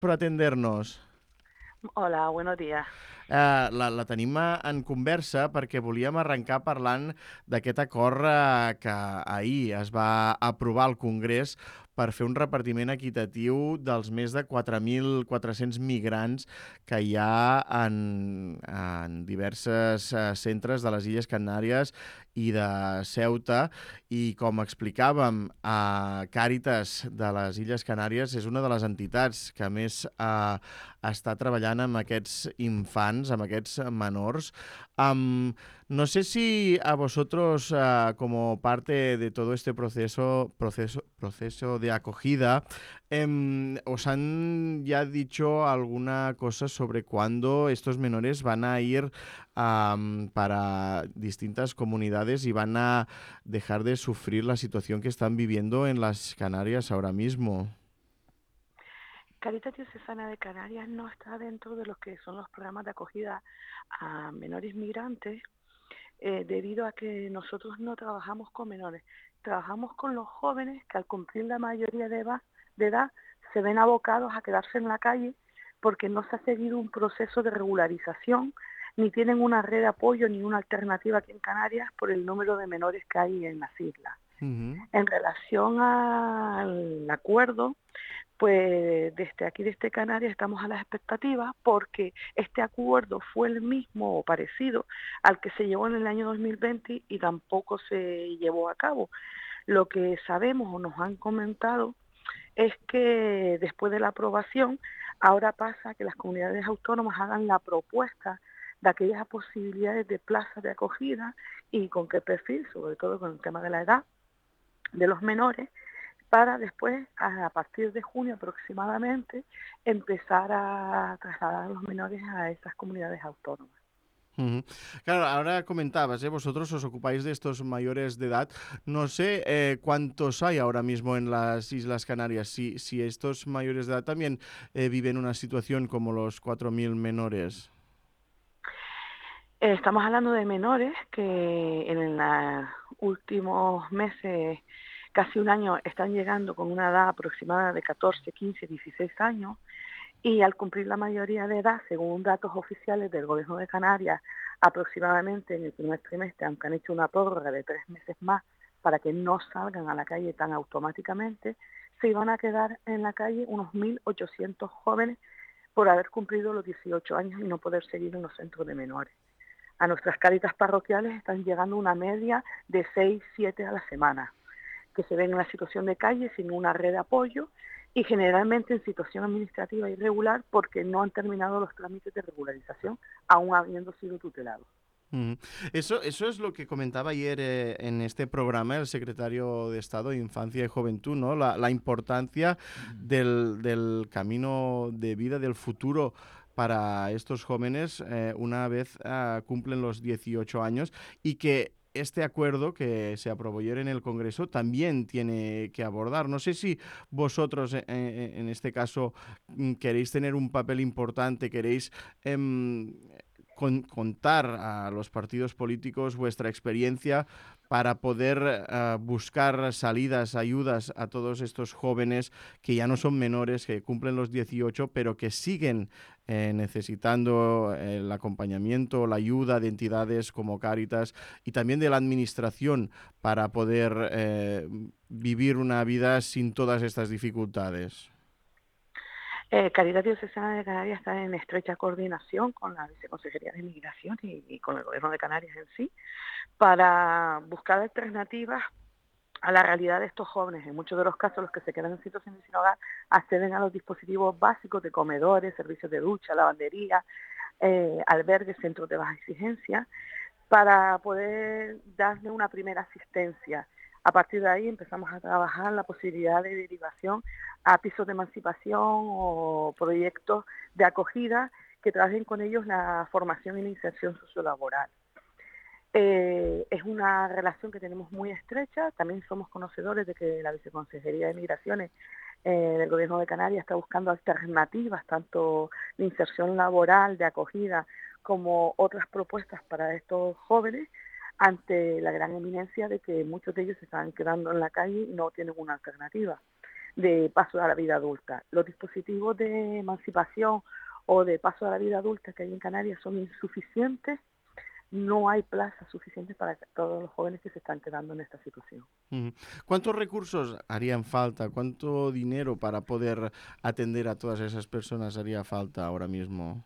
per atender-nos. Hola, buenos días. La tenim en conversa perquè volíem arrencar parlant d'aquest acord que ahir es va aprovar al Congrés per fer un repartiment equitatiu dels més de 4.400 migrants que hi ha en diverses centres de les Illes Canàries i de Ceuta. I com explicàvem, Càritas de les Illes Canàries és una de les entitats que més està treballant amb aquests infants, amb aquests menors. No sé si a vosotros, como parte de todo este proceso de acogida, os han ya dicho alguna cosa sobre cuándo estos menores van a ir para distintas comunidades y van a dejar de sufrir la situación que están viviendo en las Canarias ahora mismo. Caritas Diocesana de Canarias no está dentro de los que son los programas de acogida a menores migrantes, debido a que nosotros no trabajamos con menores, trabajamos con los jóvenes que al cumplir la mayoría de edad se ven abocados a quedarse en la calle porque no se ha seguido un proceso de regularización, ni tienen una red de apoyo ni una alternativa aquí en Canarias por el número de menores que hay en las islas. Ujú. En relación al acuerdo, pues desde aquí, desde Canarias, estamos a la expectativa porque este acuerdo fue el mismo o parecido al que se llevó en el año 2020 y tampoco se llevó a cabo. Lo que sabemos o nos han comentado es que después de la aprobación, ahora pasa que las comunidades autónomas hagan la propuesta de aquellas posibilidades de plazas de acogida y con qué perfil, sobre todo con el tema de la edad de los menores, para después, a partir de junio aproximadamente, empezar a trasladar a los menores a esas comunidades autónomas. Ujú. Claro, ahora comentabas, vosotros os ocupáis de estos mayores de edad. No sé cuántos hay ahora mismo en las Islas Canarias, si estos mayores de edad también viven una situación como los 4.000 menores. Estamos hablando de menores que en los últimos meses, casi un año, están llegando con una edad aproximada de 14, 15, 16 años y al cumplir la mayoría de edad, según datos oficiales del Gobierno de Canarias, aproximadamente en el primer trimestre, aunque han hecho una prórroga de 3 meses más para que no salgan a la calle tan automáticamente, se iban a quedar en la calle unos 1.800 jóvenes por haber cumplido los 18 años y no poder seguir en los centros de menores. A nuestras cáritas parroquiales están llegando una media de 6, 7 a la semana, que se ven en una situación de calle sin una red de apoyo y generalmente en situación administrativa irregular porque no han terminado los trámites de regularización, aún habiendo sido tutelados. Ujú. Eso es lo que comentaba ayer en este programa el secretario de Estado de Infancia y Juventud, ¿no? La importancia del camino de vida, del futuro para estos jóvenes una vez cumplen los 18 años y que este acuerdo que se aprobó ayer en el Congreso también tiene que abordar. No sé si vosotros en este caso queréis tener un papel importante, queréis em, contar a los partidos políticos vuestra experiencia para poder buscar salidas, ayudas a todos estos jóvenes que ya no son menores, que cumplen los 18, pero que siguen necesitando el acompañamiento, la ayuda de entidades como Cáritas y también de la administración para poder vivir una vida sin todas estas dificultades. Caridad Diocesana de Canarias está en estrecha coordinación con la Viceconsejería de Migración y con el Gobierno de Canarias en sí para buscar alternativas a la realidad de estos jóvenes. En muchos de los casos, los que se quedan en situaciones sin hogar acceden a los dispositivos básicos de comedores, servicios de ducha, lavandería, albergues, centros de baja exigencia, para poder darle una primera asistencia. A partir de ahí empezamos a trabajar la posibilidad de derivación a pisos de emancipación o proyectos de acogida que trabajen con ellos la formación y la inserción sociolaboral. Es una relación que tenemos muy estrecha, también somos conocedores de que la Viceconsejería de Migraciones del Gobierno de Canarias está buscando alternativas, tanto de inserción laboral, de acogida, como otras propuestas para estos jóvenes, ante la gran eminencia de que muchos de ellos se están quedando en la calle y no tienen una alternativa. de paso a la vida adulta. Los dispositivos de emancipación o de paso a la vida adulta que hay en Canarias son insuficientes. No hay plazas suficientes para todos los jóvenes que se están quedando en esta situación. Ujú. ¿Cuántos recursos harían falta? ¿Cuánto dinero para poder atender a todas esas personas haría falta ahora mismo?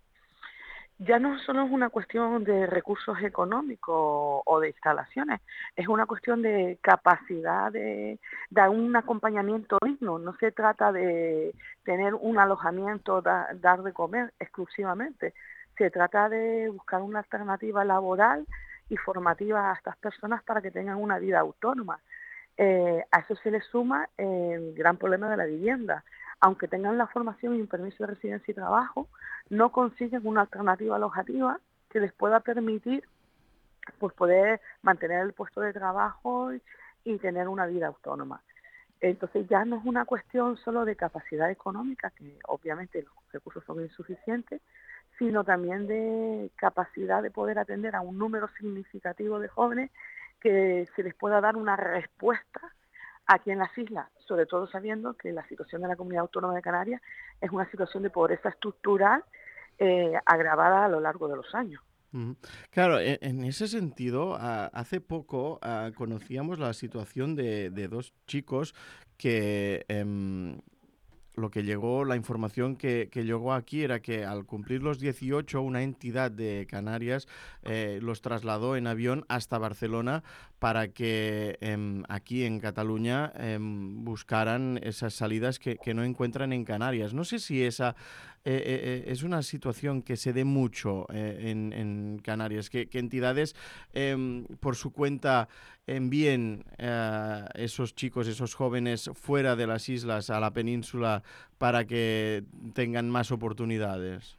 Ya no solo es una cuestión de recursos económicos o de instalaciones, es una cuestión de capacidad de dar un acompañamiento digno. No se trata de tener un alojamiento, dar de comer exclusivamente. Se trata de buscar una alternativa laboral y formativa a estas personas para que tengan una vida autónoma. A eso se le suma el gran problema de la vivienda. Aunque tengan la formación y un permiso de residencia y trabajo, no consiguen una alternativa alojativa que les pueda permitir pues poder mantener el puesto de trabajo y tener una vida autónoma. Entonces ya no es una cuestión solo de capacidad económica, que obviamente los recursos son insuficientes, sino también de capacidad de poder atender a un número significativo de jóvenes que se les pueda dar una respuesta aquí en las islas, sobre todo sabiendo que la situación de la Comunidad Autónoma de Canarias es una situación de pobreza estructural agravada a lo largo de los años. Ujú. Claro, en ese sentido, hace poco conocíamos la situación de dos chicos que lo que llegó, la información que llegó aquí era que al cumplir los 18, una entidad de Canarias los trasladó en avión hasta Barcelona para que aquí en Cataluña buscaran esas salidas que no encuentran en Canarias. No sé si esa es una situación que se dé mucho en Canarias, que entidades por su cuenta envíen esos chicos, esos jóvenes fuera de las islas a la península para que tengan más oportunidades.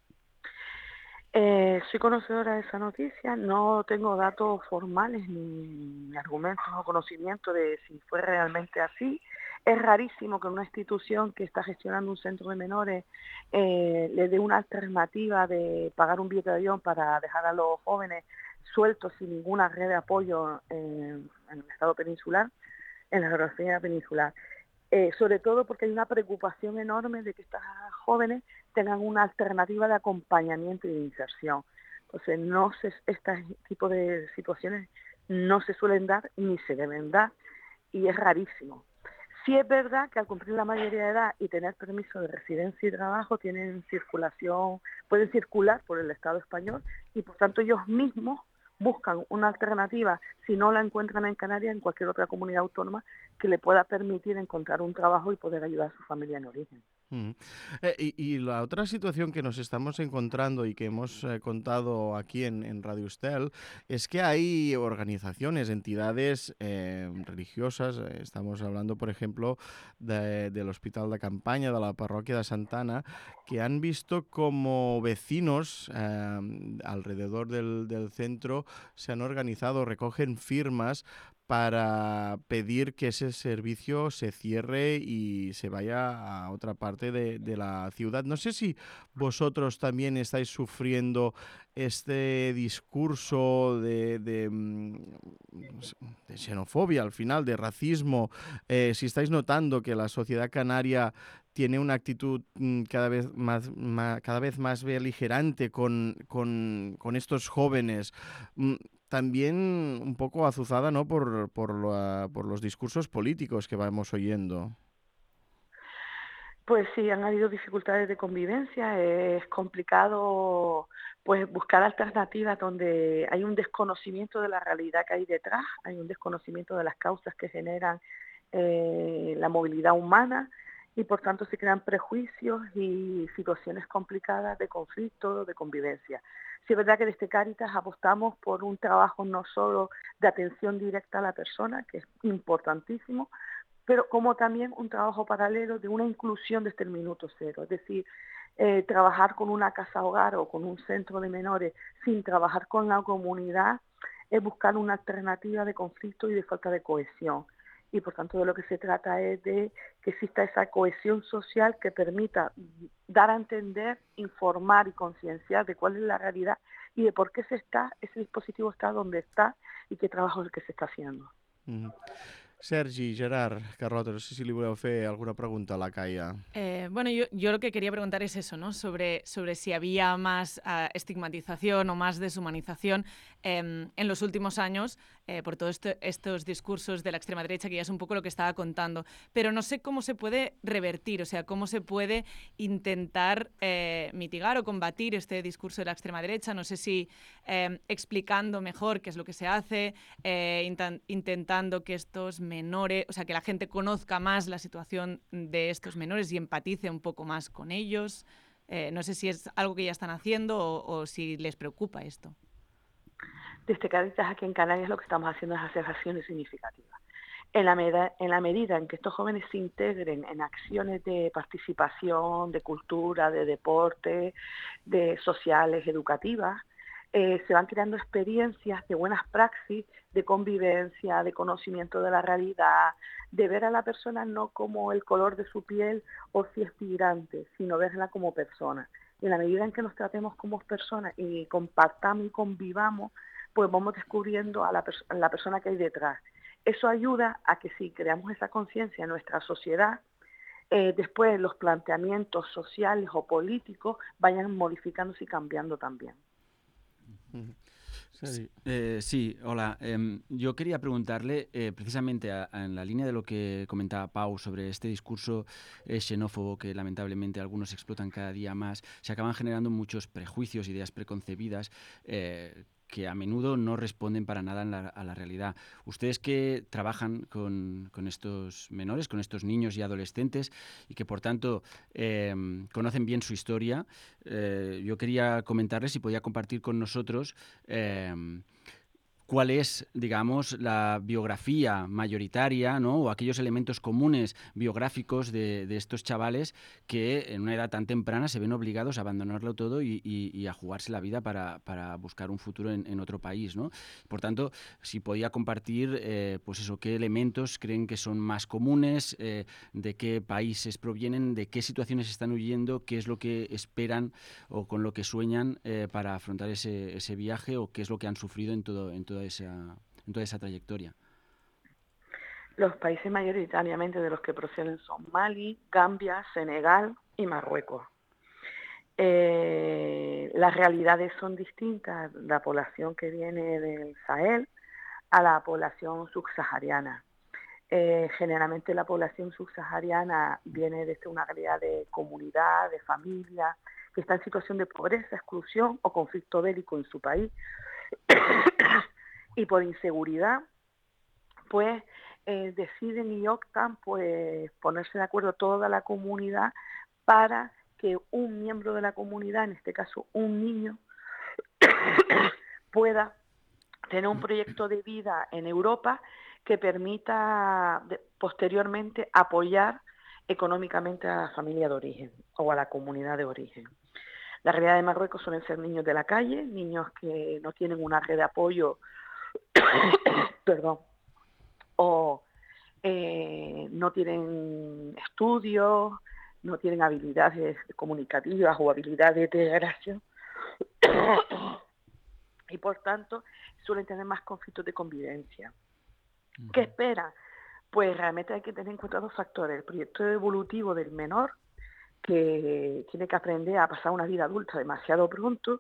Soy conocedora de esa noticia, no tengo datos formales ni argumentos o conocimiento de si fue realmente así. Es rarísimo que una institución que está gestionando un centro de menores le dé una alternativa de pagar un billete de avión para dejar a los jóvenes sueltos sin ninguna red de apoyo en el estado peninsular, en la geografía peninsular. Sobre todo porque hay una preocupación enorme de que estas jóvenes tengan una alternativa de acompañamiento y de inserción. Entonces, este tipo de situaciones no se suelen dar ni se deben dar y es rarísimo. Sí es verdad que al cumplir la mayoría de edad y tener permiso de residencia y trabajo tienen circulación, pueden circular por el Estado español y por tanto ellos mismos buscan una alternativa, si no la encuentran en Canarias, en cualquier otra comunidad autónoma que le pueda permitir encontrar un trabajo y poder ayudar a su familia en origen. Mm. Y la otra situación que nos estamos encontrando y que hemos contado aquí en Radio Estel es que hay organizaciones, entidades religiosas, estamos hablando, por ejemplo, del Hospital de Campaña, de la Parroquia de Santana, que han visto como vecinos alrededor del centro se han organizado, recogen firmas para pedir que ese servicio se cierre y se vaya a otra parte de la ciudad. No sé si vosotros también estáis sufriendo este discurso de xenofobia, al final, de racismo, si estáis notando que la sociedad canaria tiene una actitud cada vez más beligerante con estos jóvenes, también un poco azuzada, ¿no? Por los discursos políticos que vamos oyendo. Pues sí, han habido dificultades de convivencia, es complicado pues buscar alternativas donde hay un desconocimiento de la realidad que hay detrás, hay un desconocimiento de las causas que generan la movilidad humana y por tanto se crean prejuicios y situaciones complicadas de conflicto, de convivencia. Sí es verdad que desde Cáritas apostamos por un trabajo no solo de atención directa a la persona, que es importantísimo, pero como también un trabajo paralelo de una inclusión desde el minuto cero, es decir, trabajar con una casa hogar o con un centro de menores sin trabajar con la comunidad es buscar una alternativa de conflicto y de falta de cohesión. Y por tanto de lo que se trata es de que exista esa cohesión social que permita dar a entender, informar y concienciar de cuál es la realidad y de por qué ese dispositivo está donde está y qué trabajo es el que se está haciendo. Mm. Sergi, Gerard, Carlota, no sé si li voleu fer alguna pregunta a la Caia. Bueno, yo lo que quería preguntar es eso, ¿no? Sobre si había más estigmatización o más deshumanización en los últimos años por todos estos discursos de la extrema derecha, que ya es un poco lo que estaba contando. Pero no sé cómo se puede revertir, o sea, cómo se puede intentar mitigar o combatir este discurso de la extrema derecha. No sé si explicando mejor qué es lo que se hace, intentando que estos menores, o sea, que la gente conozca más la situación de estos menores y empatice un poco más con ellos. No sé si es algo que ya están haciendo o si les preocupa esto. Desde Cáritas aquí en Canarias lo que estamos haciendo es hacer acciones significativas. En la medida en que estos jóvenes se integren en acciones de participación, de cultura, de deporte, de sociales, educativas, se van creando experiencias de buenas praxis, de convivencia, de conocimiento de la realidad, de ver a la persona no como el color de su piel o si es migrante, sino verla como persona. Y en la medida en que nos tratemos como personas y compartamos y convivamos, pues vamos descubriendo a la persona que hay detrás. Eso ayuda a que si creamos esa conciencia en nuestra sociedad, después los planteamientos sociales o políticos vayan modificándose y cambiando también. Sí, hola. Yo quería preguntarle, precisamente en la línea de lo que comentaba Pau sobre este discurso xenófobo que lamentablemente algunos explotan cada día más, se acaban generando muchos prejuicios, ideas preconcebidas que a menudo no responden para nada a la realidad. Ustedes que trabajan con estos menores, con estos niños y adolescentes y que por tanto conocen bien su historia, yo quería comentarles si podía compartir con nosotros cuál es, digamos, la biografía mayoritaria, ¿no? O aquellos elementos comunes biográficos de estos chavales que en una edad tan temprana se ven obligados a abandonarlo todo y a jugarse la vida para buscar un futuro en otro país, ¿no? Por tanto, si podía compartir, pues eso, qué elementos creen que son más comunes, de qué países provienen, de qué situaciones están huyendo, qué es lo que esperan o con lo que sueñan para afrontar ese viaje o qué es lo que han sufrido en toda esa trayectoria. Los países mayoritariamente de los que proceden son Mali, Gambia, Senegal y Marruecos. Las realidades son distintas, la población que viene del Sahel a la población subsahariana. Generalmente la población subsahariana viene desde una realidad de comunidad, de familia, que está en situación de pobreza, exclusión o conflicto bélico en su país y por inseguridad pues deciden y optan pues ponerse de acuerdo toda la comunidad para que un miembro de la comunidad, en este caso un niño, pueda tener un proyecto de vida en Europa que permita posteriormente apoyar económicamente a la familia de origen o a la comunidad de origen. La realidad de Marruecos suelen ser niños de la calle, niños que no tienen una red de apoyo, perdón, o no tienen estudios, no tienen habilidades comunicativas o habilidades de integración y por tanto suelen tener más conflictos de convivencia. ¿Qué espera? Pues realmente hay que tener en cuenta dos factores: el proyecto evolutivo del menor, que tiene que aprender a pasar una vida adulta demasiado pronto,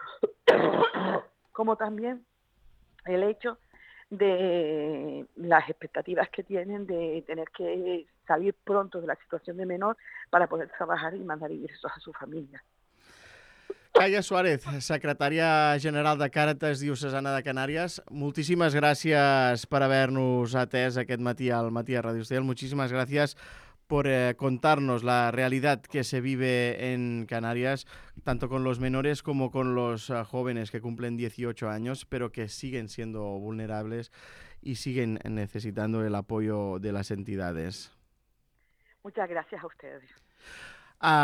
como también el hecho de las expectativas que tienen de tener que salir pronto de la situación de menor para poder trabajar y mandar ingresos a su familia. Caia Suárez, secretària general de Càritas Diocesana de Canàries, moltíssimes gràcies per haver-nos atès aquest matí al Matí a Radio Estel. Muchísimas gracias por contarnos la realidad que se vive en Canarias, tanto con los menores como con los jóvenes que cumplen 18 años, pero que siguen siendo vulnerables y siguen necesitando el apoyo de las entidades. Muchas gracias a ustedes.